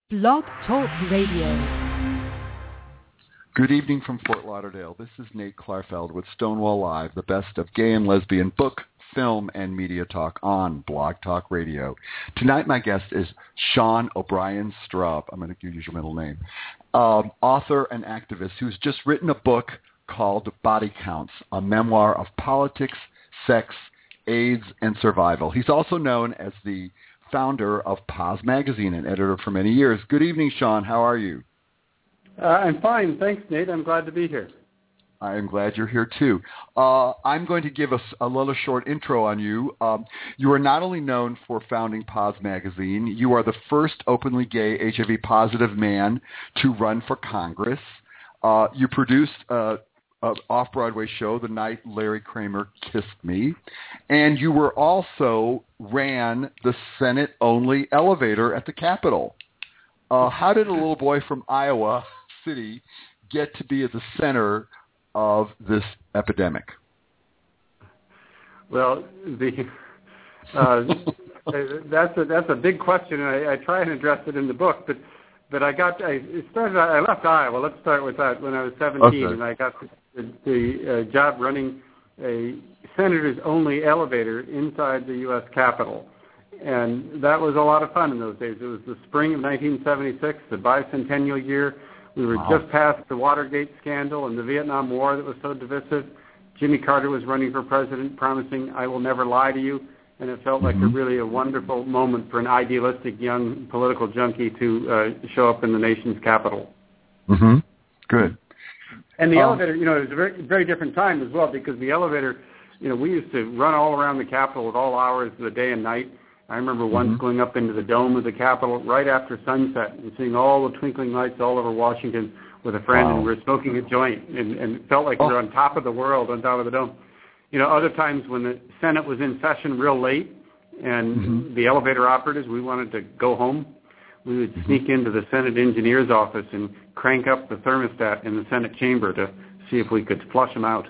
Blog Talk Radio. Good evening from Fort Lauderdale. This is Nate Klarfeld with Stonewall Live, the best of gay and lesbian book, film, and media talk on Blog Talk Radio. Tonight my guest is Sean O'Brien Strub. I'm going to use your middle name. Author and activist who's just written a book called Body Counts, a memoir of politics, sex, AIDS, and survival. He's also known as the founder of Paz Magazine and editor for many years. Good evening, Sean. How are you? I'm fine. Thanks, Nate. I'm glad to be here. I am glad you're here, too. I'm going to give us a little short intro on you. You are not only known for founding Paz Magazine, you are the first openly gay HIV-positive man to run for Congress. You produced an off-Broadway show, The Night Larry Kramer Kissed Me, and you were also ran the Senate-only elevator at the Capitol. How did a little boy from Iowa City get to be at the center of this epidemic? Well, that's a big question, and I try and address it in the book. But I left Iowa. Let's start with that. When I was 17, okay. And I got the job running a senator's only elevator inside the U.S. Capitol. And that was a lot of fun in those days. It was the spring of 1976, the bicentennial year. We were just past the Watergate scandal and the Vietnam War that was so divisive. Jimmy Carter was running for president, promising, "I will never lie to you." And it felt like a wonderful moment for an idealistic young political junkie to show up in the nation's capital. Mm-hmm. Good. And the elevator, it was a very, very different time as well, because the elevator, we used to run all around the Capitol at all hours of the day and night. I remember once going up into the dome of the Capitol right after sunset and seeing all the twinkling lights all over Washington with a friend, and we were smoking a joint, and it felt like we were on top of the world, on top of the dome. Other times when the Senate was in session real late and the elevator operatives, we wanted to go home, we would sneak into the Senate engineer's office and crank up the thermostat in the Senate chamber to see if we could flush them out.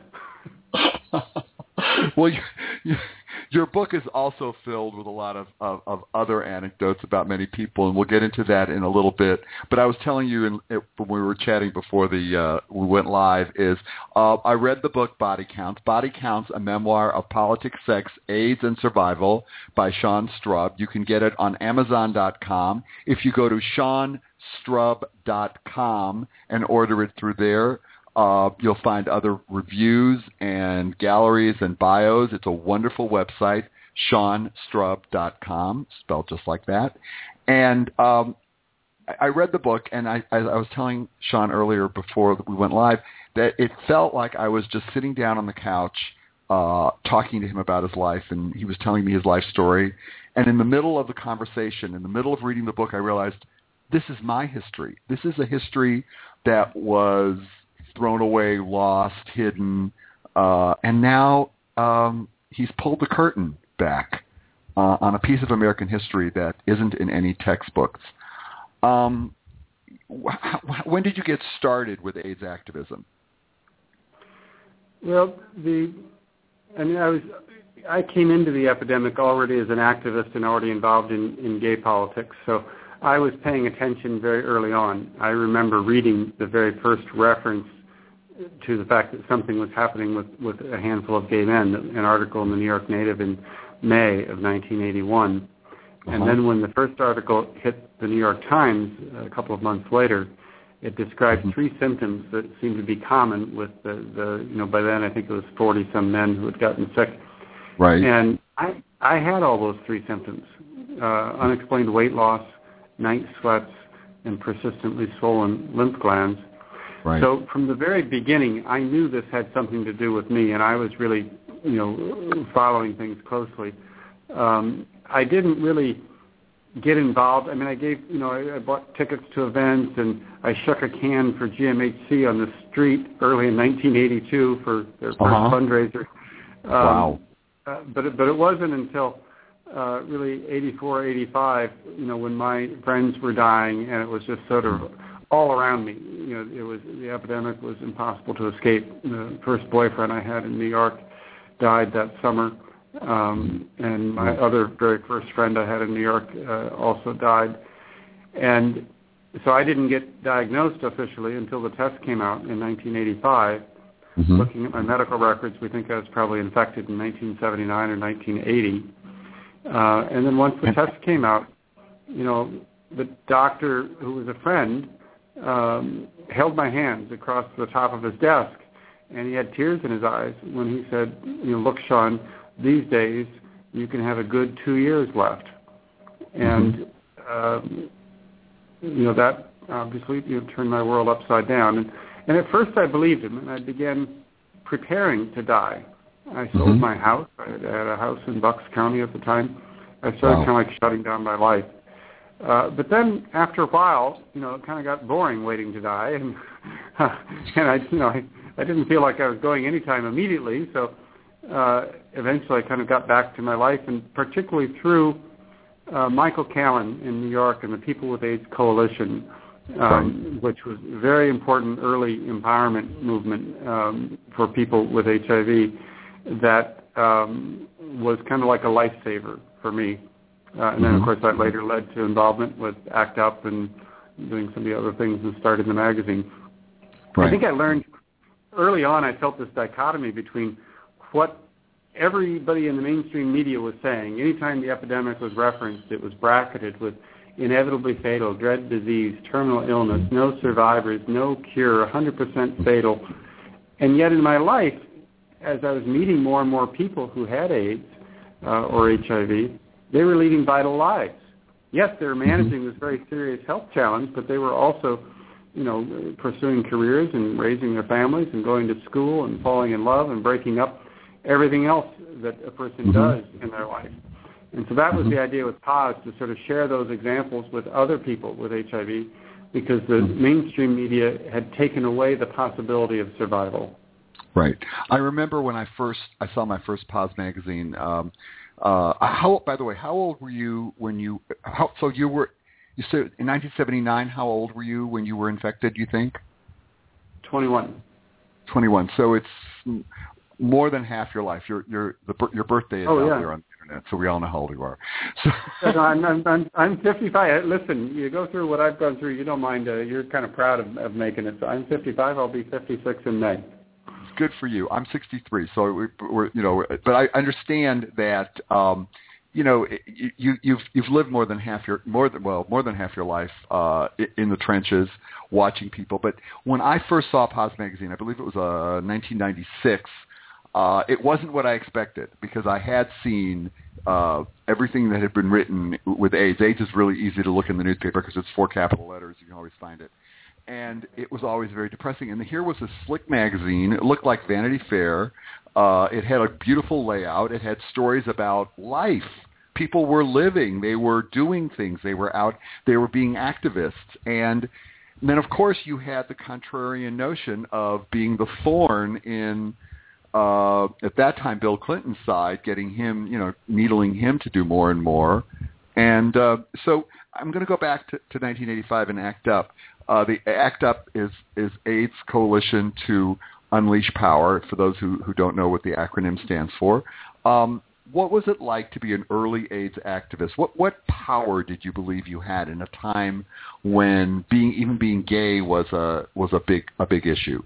Well, your book is also filled with a lot of other anecdotes about many people, and we'll get into that in a little bit. But I was telling you when we were chatting before we went live I read the book Body Counts. Body Counts, a memoir of politics, sex, AIDS, and survival by Sean Strub. You can get it on Amazon.com. If you go to SeanStrub.com and order it through there, you'll find other reviews and galleries and bios. It's a wonderful website, SeanStrub.com, spelled just like that. And I read the book, and I was telling Sean earlier before we went live that it felt like I was just sitting down on the couch talking to him about his life, and he was telling me his life story. And in the middle of the conversation, in the middle of reading the book, I realized this is my history. This is a history that was thrown away, lost, hidden, and now he's pulled the curtain back on a piece of American history that isn't in any textbooks. When did you get started with AIDS activism? Well, I came into the epidemic already as an activist and already involved in gay politics, so I was paying attention very early on. I remember reading the very first reference to the fact that something was happening with a handful of gay men, an article in the New York Native in May of 1981. And then when the first article hit the New York Times a couple of months later, it described three symptoms that seemed to be common with by then I think it was 40-some men who had gotten sick. Right. And I had all those three symptoms, unexplained weight loss, night sweats, and persistently swollen lymph glands. Right. So from the very beginning, I knew this had something to do with me, and I was really, following things closely. I didn't really get involved. I mean, I bought tickets to events, and I shook a can for GMHC on the street early in 1982 for their first fundraiser. Wow. But it wasn't until really 84, 85, when my friends were dying, and it was just sort of all around me. The epidemic was impossible to escape. The first boyfriend I had in New York died that summer, and my other very first friend I had in New York also died. And So I didn't get diagnosed officially until the test came out in 1985. Looking at my medical records, we think I was probably infected in 1979 or 1980. And then once the test came out, the doctor, who was a friend, held my hands across the top of his desk, and he had tears in his eyes when he said, look, Sean, these days you can have a good 2 years left. And, that obviously turned my world upside down. And at first I believed him, and I began preparing to die. I sold my house. I had a house in Bucks County at the time. I started kind of like shutting down my life. But then after a while, it kind of got boring waiting to die, and I didn't feel like I was going anytime immediately. So eventually, I kind of got back to my life, and particularly through Michael Callan in New York and the People with AIDS Coalition, which was a very important early empowerment movement for people with HIV. That was kind of like a lifesaver for me. And then, of course, that later led to involvement with ACT UP and doing some of the other things and started the magazine. I think I learned early on, I felt this dichotomy between what everybody in the mainstream media was saying. Anytime the epidemic was referenced, it was bracketed with inevitably fatal, dread disease, terminal illness, no survivors, no cure, 100% fatal. And yet in my life, as I was meeting more and more people who had AIDS or HIV, they were leading vital lives. Yes, they were managing this very serious health challenge, but they were also, pursuing careers and raising their families and going to school and falling in love and breaking up everything else that a person does in their life. And so that was the idea with Pause, to sort of share those examples with other people with HIV, because the mainstream media had taken away the possibility of survival. Right. I remember when I saw my first Pause magazine. By the way, how old were you when you? You said in 1979. How old were you when you were infected? You think? 21. 21. So it's more than half your life. Your birthday is out there on the internet, so we all know how old you are. So I'm 55. Listen, you go through what I've gone through. You don't mind. You're kind of proud of making it. So I'm 55. I'll be 56 in May. Good for you. I'm 63, so but I understand that you've lived more than half your life in the trenches, watching people. But when I first saw Pause magazine, I believe it was 1996. It wasn't what I expected, because I had seen everything that had been written with AIDS. AIDS is really easy to look in the newspaper because it's 4 capital letters. You can always find it. And it was always very depressing. And here was a slick magazine. It looked like Vanity Fair. It had a beautiful layout. It had stories about life. People were living. They were doing things. They were out. They were being activists. And then, of course, you had the contrarian notion of being the thorn in, at that time, Bill Clinton's side, getting him, needling him to do more and more. And so I'm going to go back to 1985 and ACT UP. The ACT UP is AIDS Coalition to Unleash Power, for those who don't know what the acronym stands for. What was it like to be an early AIDS activist? What power did you believe you had in a time when even being gay was a big issue?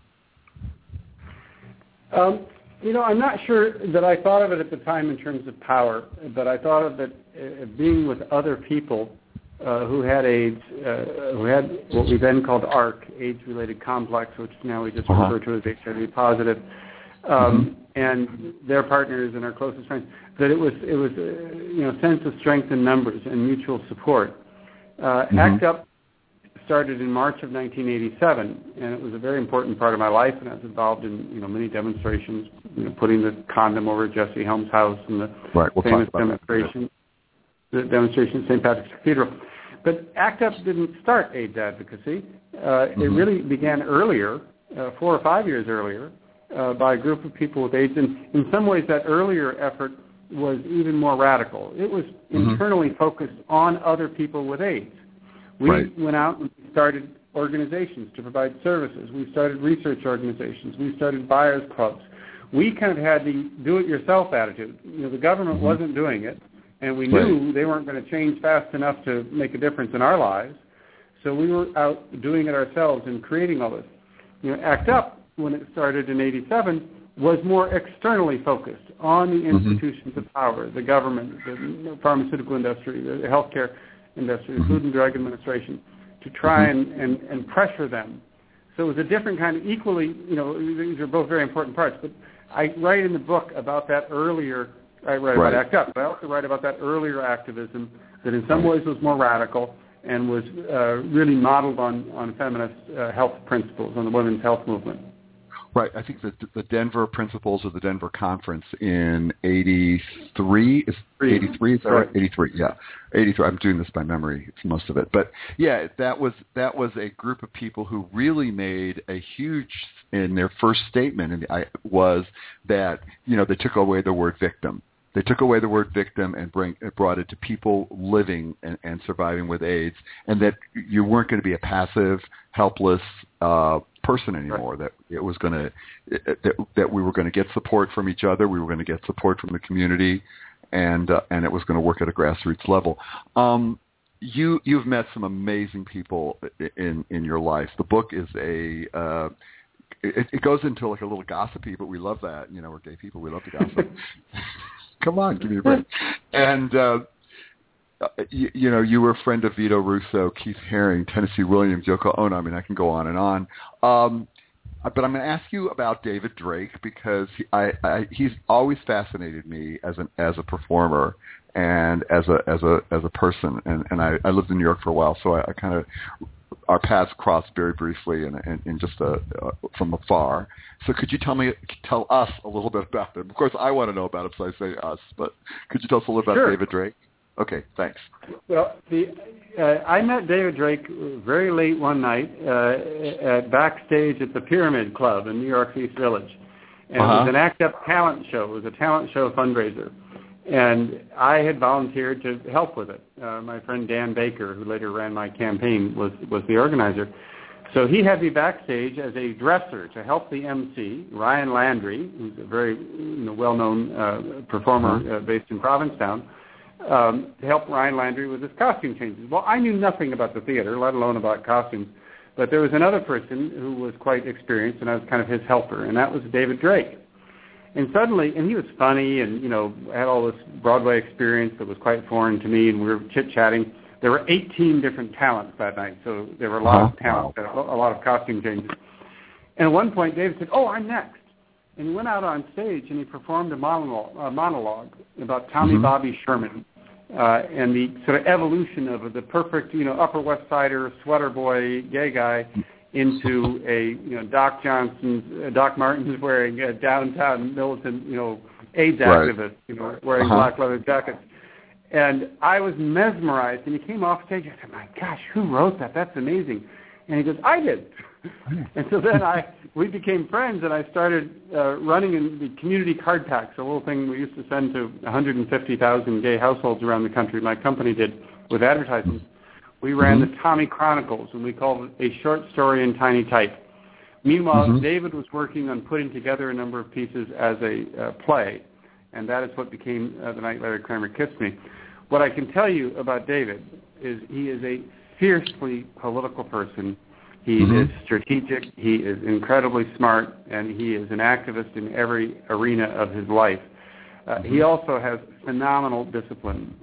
I'm not sure that I thought of it at the time in terms of power, but I thought of it being with other people who had AIDS, who had what we then called ARC, AIDS-related complex, which now we just refer to as HIV positive, and their partners and our closest friends. That it was a sense of strength in numbers and mutual support. ACT UP started in March of 1987, and it was a very important part of my life, and I was involved in many demonstrations, putting the condom over Jesse Helms' house and the famous demonstration. The demonstration at St. Patrick's Cathedral. But ACT UP didn't start AIDS advocacy. It really began earlier, 4 or 5 years earlier, by a group of people with AIDS. And in some ways, that earlier effort was even more radical. It was internally focused on other people with AIDS. We went out and started organizations to provide services. We started research organizations. We started buyers clubs. We kind of had the do-it-yourself attitude. The government wasn't doing it. And we knew they weren't going to change fast enough to make a difference in our lives. So we were out doing it ourselves and creating all this. ACT UP, when it started in '87, was more externally focused on the institutions of power, the government, the pharmaceutical industry, the healthcare industry, the Food and Drug Administration, to try and pressure them. So it was a different kind of equally, these are both very important parts, but I write in the book about that earlier, I write about ACT UP, but I also write about that earlier activism that in some ways was more radical and was really modeled on feminist health principles, on the women's health movement. Right. I think that the Denver Principles of the Denver Conference in 83, is that right? 83, yeah. 83. I'm doing this by memory, it's most of it. But yeah, that was a group of people who really made a huge, in their first statement, was that, they took away the word victim. They took away the word victim and brought it to people living and surviving with AIDS, and that you weren't going to be a passive, helpless person anymore. That it was going to that we were going to get support from each other. We were going to get support from the community, and it was going to work at a grassroots level. You've met some amazing people in your life. The book is it goes into like a little gossipy, but we love that. We're gay people. We love to gossip. Come on, give me a break. And, you were a friend of Vito Russo, Keith Haring, Tennessee Williams, Yoko Ono. I mean, I can go on and on. But I'm going to ask you about David Drake because he's always fascinated me as a performer and as a person. And I lived in New York for a while, so I kind of, our paths crossed very briefly and just from afar. So could you tell us a little bit about him? Of course, I want to know about him, so I say us. But could you tell us a little about David Drake? Okay, thanks. Well, I met David Drake very late one night backstage at the Pyramid Club in New York's East Village. And it was an ACT UP talent show. It was a talent show fundraiser. And I had volunteered to help with it. My friend Dan Baker, who later ran my campaign, was the organizer. So he had me backstage as a dresser to help the MC, Ryan Landry, who's a very well-known performer based in Provincetown, to help Ryan Landry with his costume changes. Well, I knew nothing about the theater, let alone about costumes, but there was another person who was quite experienced, and I was kind of his helper, and that was David Drake. And suddenly, and he was funny and, had all this Broadway experience that was quite foreign to me, and we were chit-chatting. There were 18 different talents that night, so there were a lot of talents, a lot of costume changes. And at one point, David said, "Oh, I'm next." And he went out on stage and he performed a monologue about Tommy Bobby Sherman and the sort of evolution of the perfect, Upper West Sider, sweater boy, gay guy into a, Doc Martens wearing downtown militant, AIDS activist, wearing black leather jackets. And I was mesmerized, and he came off stage. I said, "My gosh, who wrote that? That's amazing." And he goes, "I did." And so then we became friends, and I started running in the community card packs, a little thing we used to send to 150,000 gay households around the country. My company did with advertisements. We ran the Tommy Chronicles, and we called it a short story in tiny type. Meanwhile, David was working on putting together a number of pieces as a play, and that is what became The Night Larry Kramer Kissed Me. What I can tell you about David is he is a fiercely political person. He is strategic, he is incredibly smart, and he is an activist in every arena of his life. He also has phenomenal discipline.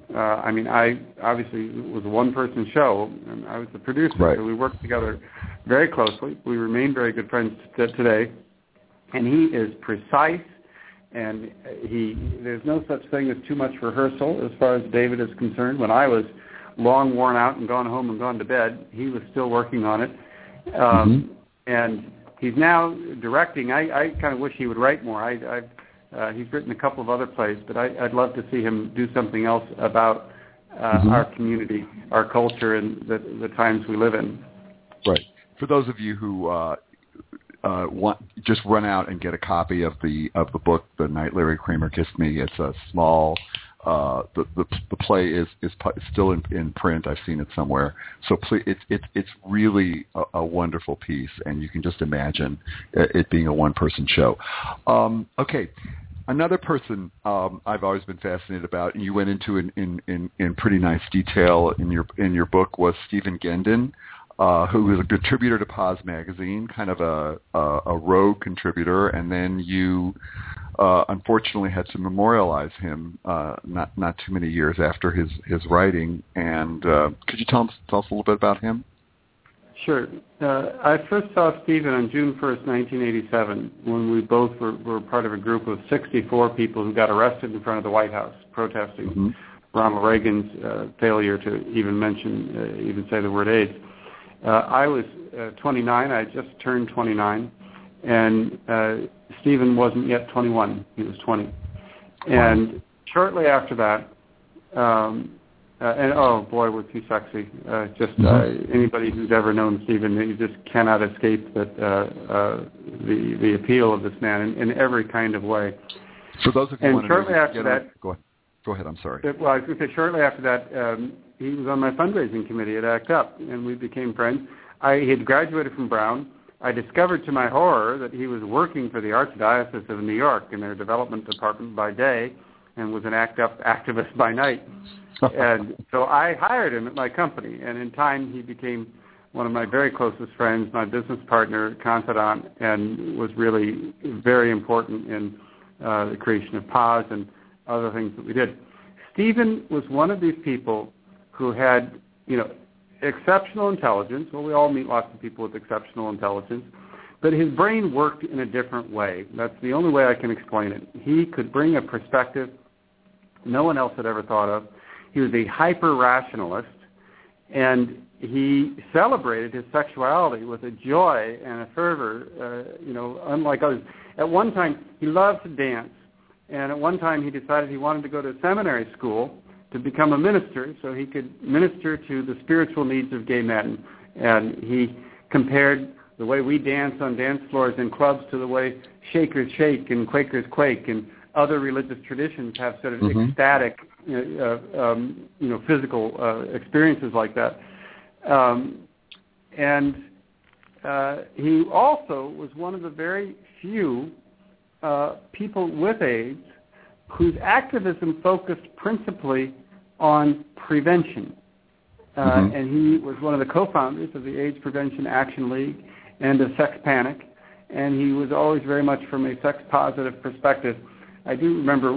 I obviously was a one-person show, and I was the producer, so we worked together very closely. We remain very good friends today, and he is precise, and there's no such thing as too much rehearsal as far as David is concerned. When I was long worn out and gone home and gone to bed, he was still working on it. And he's now directing. I kind of wish he would write more. He's written a couple of other plays, but I'd love to see him do something else about our community, our culture, and the times we live in. Right. For those of you who just run out and get a copy of the book, The Night Larry Kramer Kissed Me. It's a small. The play is still in print. I've seen it somewhere. So please, it's really a wonderful piece, and you can just imagine it being a one-person show. Okay, another person I've always been fascinated about, and you went into in pretty nice detail in your book, was Stephen Gendon. who was a contributor to Paz Magazine, kind of a rogue contributor, and then you unfortunately had to memorialize him not too many years after his writing. And could you tell us a little bit about him? Sure. I first saw Stephen on June 1st, 1987, when we both were part of a group of 64 people who got arrested in front of the White House protesting Ronald Reagan's failure to even say the word AIDS. I was 29. I had just turned 29, and Stephen wasn't yet 21. He was 20. And shortly after that, and oh boy, was he sexy! Anybody who's ever known Stephen, you just cannot escape that the appeal of this man in every kind of way. For those of you and shortly after that, go ahead. I'm sorry. Well, I was going to say shortly after that, he was on my fundraising committee at ACT UP, and we became friends. He had graduated from Brown. I discovered to my horror that he was working for the Archdiocese of New York in their development department by day and was an ACT UP activist by night. And so I hired him at my company, and in time he became one of my very closest friends, my business partner, confidant, and was really very important in the creation of Paz and other things that we did. Stephen was one of these people who had, exceptional intelligence. Well, we all meet lots of people with exceptional intelligence, but his brain worked in a different way. That's the only way I can explain it. He could bring a perspective no one else had ever thought of. He was a hyper-rationalist, and he celebrated his sexuality with a joy and a fervor, unlike others. At one time, he loved to dance, and at one time he decided he wanted to go to seminary school to become a minister so he could minister to the spiritual needs of gay men. And he compared the way we dance on dance floors in clubs to the way Shakers shake and Quakers quake, and other religious traditions have sort of ecstatic, physical experiences like that. And he also was one of the very few people with AIDS whose activism focused principally on prevention. And he was one of the co-founders of the AIDS Prevention Action League and of Sex Panic, and he was always very much from a sex-positive perspective. I do remember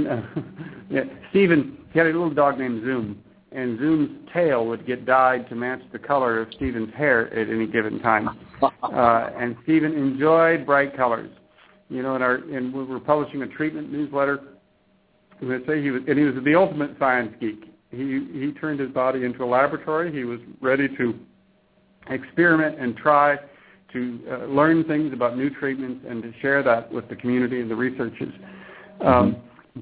Stephen, he had a little dog named Zoom, and Zoom's tail would get dyed to match the color of Stephen's hair at any given time. And Stephen enjoyed bright colors. And we were publishing a treatment newsletter. He was the ultimate science geek. He turned his body into a laboratory. He was ready to experiment and try to learn things about new treatments and to share that with the community and the researchers. And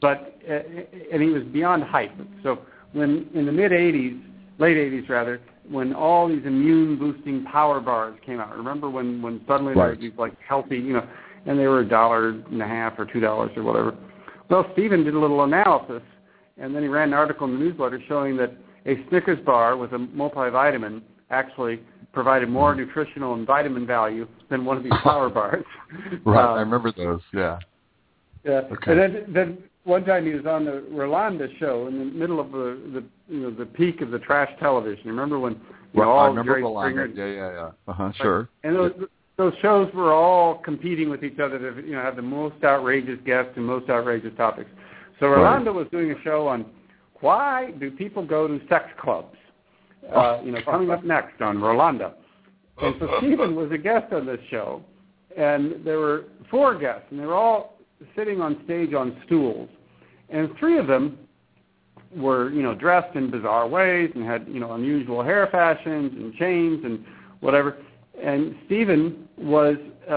he was beyond hype. So when in the late 80s rather, when all these immune-boosting power bars came out, remember when suddenly there were these like healthy, and they were $1.50 or $2 or whatever. Well, Stephen did a little analysis, and then he ran an article in the newsletter showing that a Snickers bar with a multivitamin actually provided more nutritional and vitamin value than one of these power bars. Right, I remember those, yeah. Yeah, okay. And then one time he was on the Rolanda show in the middle of the peak of the trash television. Remember when I remember Rolanda. Yeah. Sure. And those shows were all competing with each other to have the most outrageous guests and most outrageous topics. So Rolanda was doing a show on why do people go to sex clubs. Coming up next on Rolanda. And so Stephen was a guest on this show, and there were 4 guests, and they were all sitting on stage on stools. And 3 of them were, dressed in bizarre ways and had, unusual hair fashions and chains and whatever. And Stephen was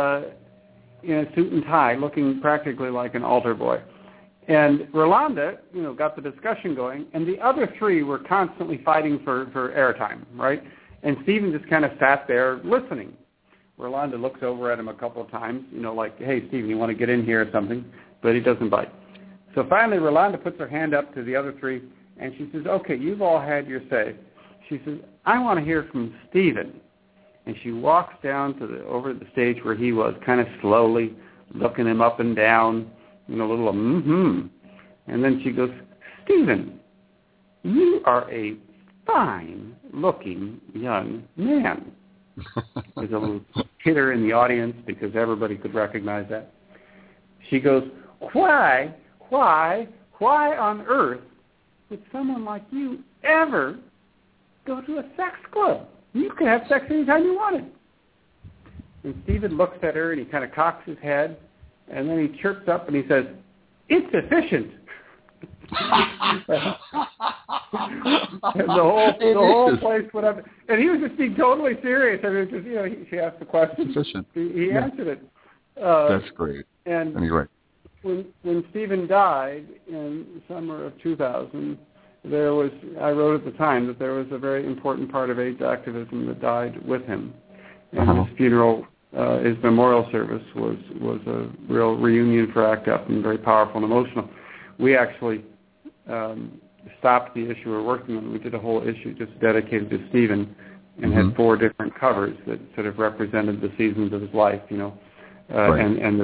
in a suit and tie, looking practically like an altar boy. And Rolanda, got the discussion going, and the other 3 were constantly fighting for airtime, right? And Stephen just kind of sat there listening. Rolanda looks over at him a couple of times, like, hey, Stephen, you want to get in here or something? But he doesn't bite. So finally, Rolanda puts her hand up to the other 3, and she says, okay, you've all had your say. She says, I want to hear from Stephen. And she walks down to over the stage where he was, kind of slowly looking him up and down, a little And then she goes, Stephen, you are a fine-looking young man. There's a little titter in the audience because everybody could recognize that. She goes, why on earth would someone like you ever go to a sex club? You could have sex anytime you wanted. And Stephen looks at her and he kind of cocks his head, and then he chirps up and he says, it's efficient. And the whole place went up. And he was just being totally serious. I mean, just, she asked the question. Efficient. He answered it. That's great. And anyway. When Stephen died in the summer of 2000, I wrote at the time that there was a very important part of AIDS activism that died with him. And his funeral, his memorial service was a real reunion for ACT UP and very powerful and emotional. We actually stopped the issue we were working on. We did a whole issue just dedicated to Stephen and had 4 different covers that sort of represented the seasons of his life, right. and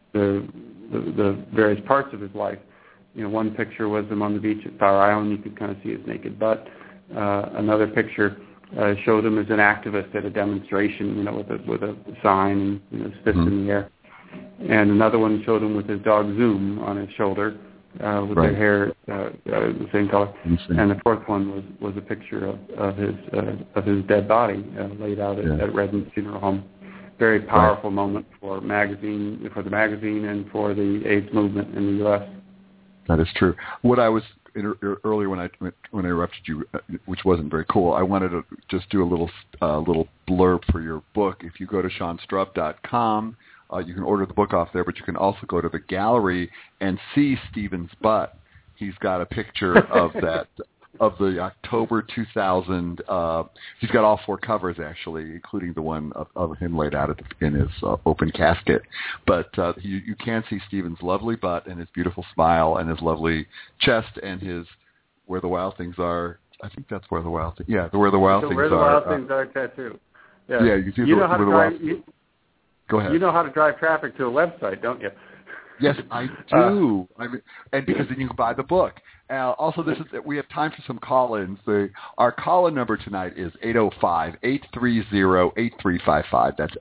the various parts of his life. One picture was him on the beach at Fire Island. You could kind of see his naked butt. Another picture showed him as an activist at a demonstration, with a sign and his fist in the air. And another one showed him with his dog Zoom on his shoulder, with their hair the same color. And the fourth one was a picture of his dead body laid out at Redmond Funeral Home. Very powerful moment for the magazine and for the AIDS movement in the U.S. That is true. What I was earlier when I interrupted you, which wasn't very cool, I wanted to just do a little blurb for your book. If you go to SeanStrub.com, you can order the book off there, but you can also go to the gallery and see Stephen's butt. He's got a picture of that. Of the October 2000, he's got all 4 covers actually, including the one of him laid out in his open casket. But you can see Stephen's lovely butt and his beautiful smile and his lovely chest and his Where the Wild Things Are. I think that's Where the Wild Things. Yeah, Where the Wild Things Are. Where the Wild Things Are tattoo. Yeah, yeah, you see Where the Wild Things. Go ahead. You know how to drive traffic to a website, don't you? Yes, I do. And because then you can buy the book. Also, we have time for some call-ins. Our call-in number tonight is 805-830-8355. That's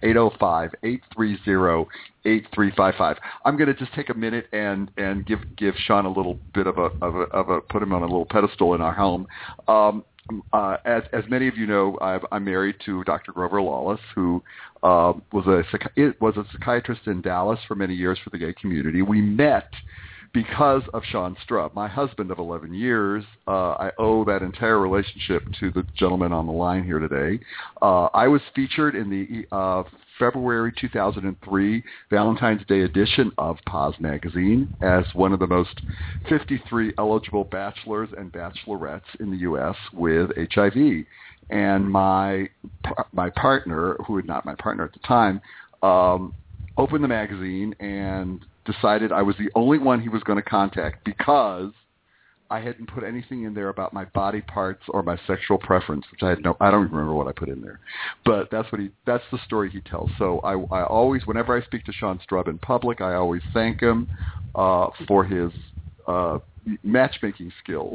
805-830-8355. I'm going to just take a minute and give Sean a little bit of a put him on a little pedestal in our home. As many of you know, I'm married to Dr. Grover Lawless, who was a psychiatrist in Dallas for many years for the gay community. We met because of Sean Strub, my husband of 11 years. I owe that entire relationship to the gentleman on the line here today. I was featured in the February 2003 Valentine's Day edition of Paz Magazine as one of the most 53 eligible bachelors and bachelorettes in the U.S. with HIV. And my partner, who was not my partner at the time, opened the magazine and decided I was the only one he was going to contact because I hadn't put anything in there about my body parts or my sexual preference, which I don't even remember what I put in there. But that's the story he tells. So I always, whenever I speak to Sean Strub in public, I always thank him for his matchmaking skills.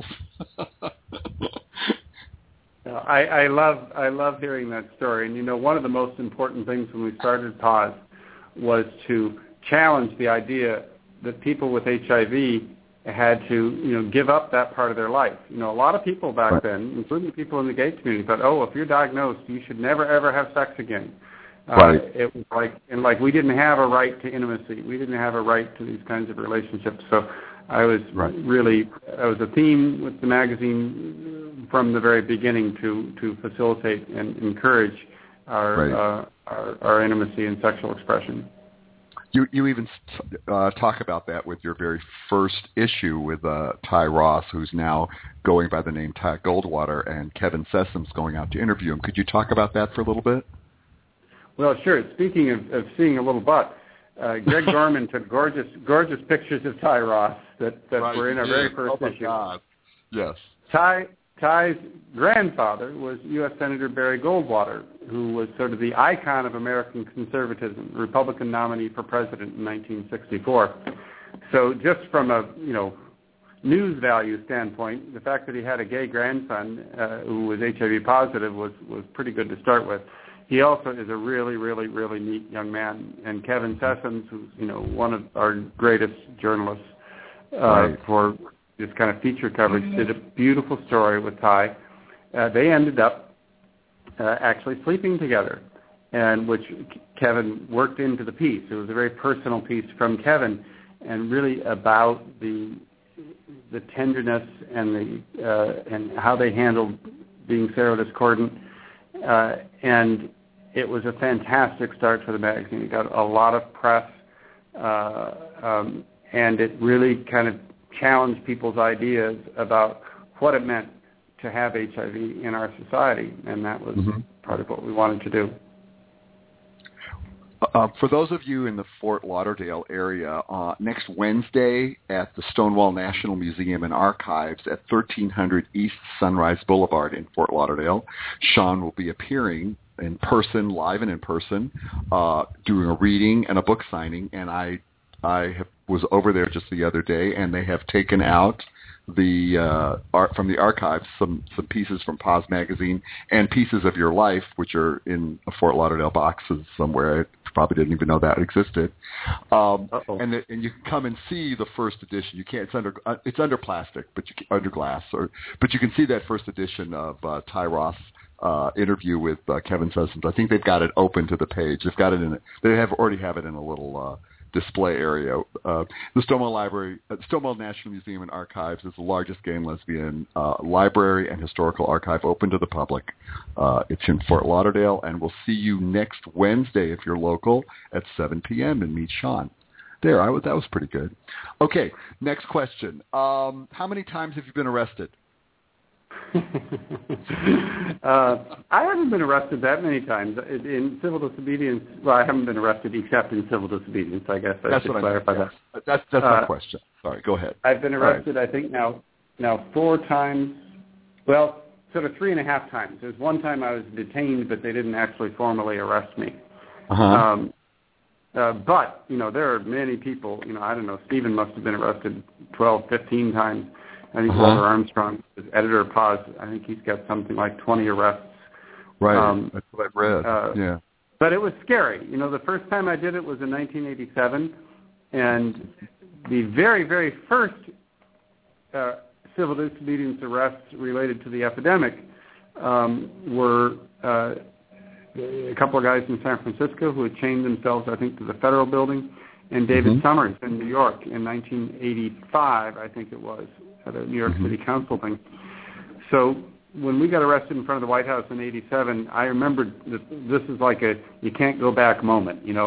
I love hearing that story. And one of the most important things when we started Paz was to challenge the idea that people with HIV had to, give up that part of their life. A lot of people back then, including people in the gay community, thought, if you're diagnosed, you should never ever have sex again. It was like we didn't have a right to intimacy. We didn't have a right to these kinds of relationships. So I was a theme with the magazine from the very beginning to facilitate and encourage our intimacy and sexual expression. You even talk about that with your very first issue with Ty Ross, who's now going by the name Ty Goldwater, and Kevin Sessoms going out to interview him. Could you talk about that for a little bit? Well, sure. Speaking of seeing a little butt, Greg Gorman took gorgeous pictures of Ty Ross that were in our very first issue. God. Yes. Ty's grandfather was U.S. Senator Barry Goldwater, who was sort of the icon of American conservatism, Republican nominee for president in 1964. So just from a news value standpoint, the fact that he had a gay grandson who was HIV positive was pretty good to start with. he also is a really, really, really neat young man. And Kevin Sessoms, who's one of our greatest journalists for this kind of feature coverage, did a beautiful story with Ty. They ended up actually sleeping together, and which Kevin worked into the piece. It was a very personal piece from Kevin, and really about the tenderness and and how they handled being serodiscordant. And it was a fantastic start for the magazine. It got a lot of press, and it really kind of challenged people's ideas about what it meant to have HIV in our society, and that was part of what we wanted to do. For those of you in the Fort Lauderdale area, next Wednesday at the Stonewall National Museum and Archives at 1300 East Sunrise Boulevard in Fort Lauderdale, Sean will be appearing in person, live and in person, doing a reading and a book signing. And I was over there just the other day, and they have taken out the art from the archives, some pieces from Paz Magazine and pieces of your life, which are in a Fort Lauderdale boxes somewhere. I probably didn't even know that existed. And you can come and see the first edition. You can't. It's under plastic, but under glass, but you can see that first edition of Ty Ross interview with Kevin Sessoms. I think they've got it open to the page. They've got it in. They already have it in a little display area. The Stonewall National Museum and Archives is the largest gay and lesbian library and historical archive open to the public. It's in Fort Lauderdale, and we'll see you next Wednesday if you're local at 7 p.m. and meet Sean. That was pretty good. Okay, next question. How many times have you been arrested? I haven't been arrested that many times in civil disobedience. Well, I haven't been arrested except in civil disobedience. I guess I should clarify that. That's my question. Sorry, go ahead. I've been arrested, I think now 4 times. Well, sort of 3.5 times. There's one time I was detained, but they didn't actually formally arrest me. But there are many people. I don't know. Stephen must have been arrested 12, 15 times. I think Walter Armstrong, is editor of Paz, I think he's got something like 20 arrests. Right, that's what I've read, yeah. But it was scary. The first time I did it was in 1987, and the very, very first civil disobedience arrests related to the epidemic were a couple of guys in San Francisco who had chained themselves, I think, to the Federal Building, and David Summers in New York in 1985, I think it was, at a New York City Council thing. So when we got arrested in front of the White House in 87, I remembered that this is like a you can't go back moment, And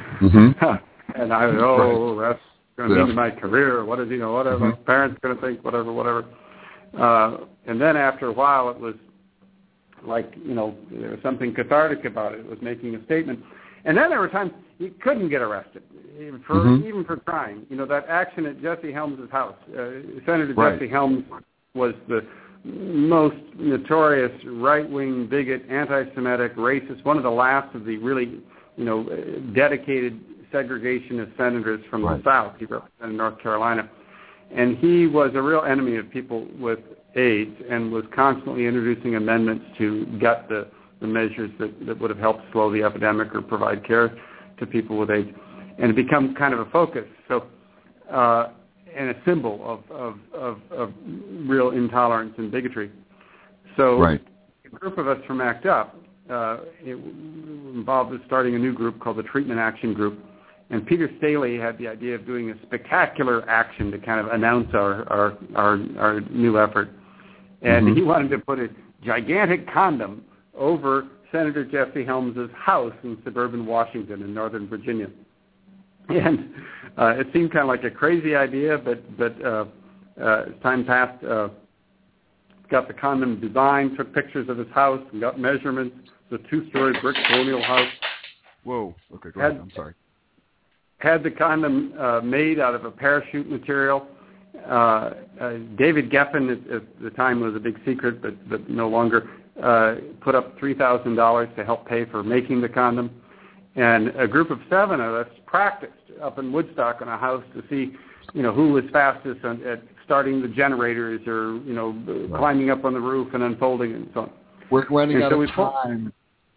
I was, that's going to mean my career. What is, what are my parents going to think, whatever. And then after a while, it was like, there was something cathartic about it. It was making a statement. And then there were times you couldn't get arrested, even for trying. That action at Jesse Helms' house. Senator Jesse Helms was the most notorious right-wing bigot, anti-Semitic, racist, one of the last of the really, dedicated segregationist senators from the South. He represented North Carolina. And he was a real enemy of people with AIDS and was constantly introducing amendments to gut the measures that would have helped slow the epidemic or provide care to people with AIDS, and it become kind of a focus. So, and a symbol of real intolerance and bigotry. So, a group of us from ACT UP it involved us starting a new group called the Treatment Action Group, and Peter Staley had the idea of doing a spectacular action to kind of announce our new effort, and he wanted to put a gigantic condom over Senator Jesse Helms' house in suburban Washington in Northern Virginia. And it seemed kind of like a crazy idea, but as time passed, got the condom designed, took pictures of his house, and got measurements. It's a 2-story brick colonial house. Whoa. Okay, go ahead. I'm sorry. Had the condom made out of a parachute material. David Geffen at the time was a big secret, but no longer, put up $3,000 to help pay for making the condom. And a group of 7 of us practiced up in Woodstock in a house to see, who was fastest at starting the generators or, climbing up on the roof and unfolding and so on. We're running out of time.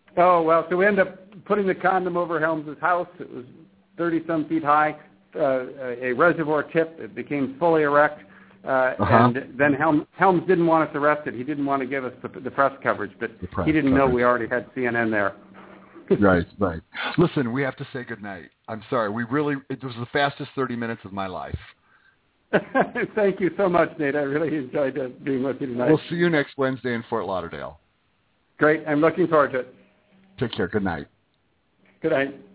Oh, well, so we ended up putting the condom over Helms' house. It was 30-some feet high, a reservoir tip. It became fully erect. And then Helms didn't want us arrested. He didn't want to give us the press coverage, but he didn't know we already had CNN there. Right. Listen, we have to say goodnight. I'm sorry. It was the fastest 30 minutes of my life. Thank you so much, Nate. I really enjoyed being with you tonight. We'll see you next Wednesday in Fort Lauderdale. Great. I'm looking forward to it. Take care. Good night. Good night.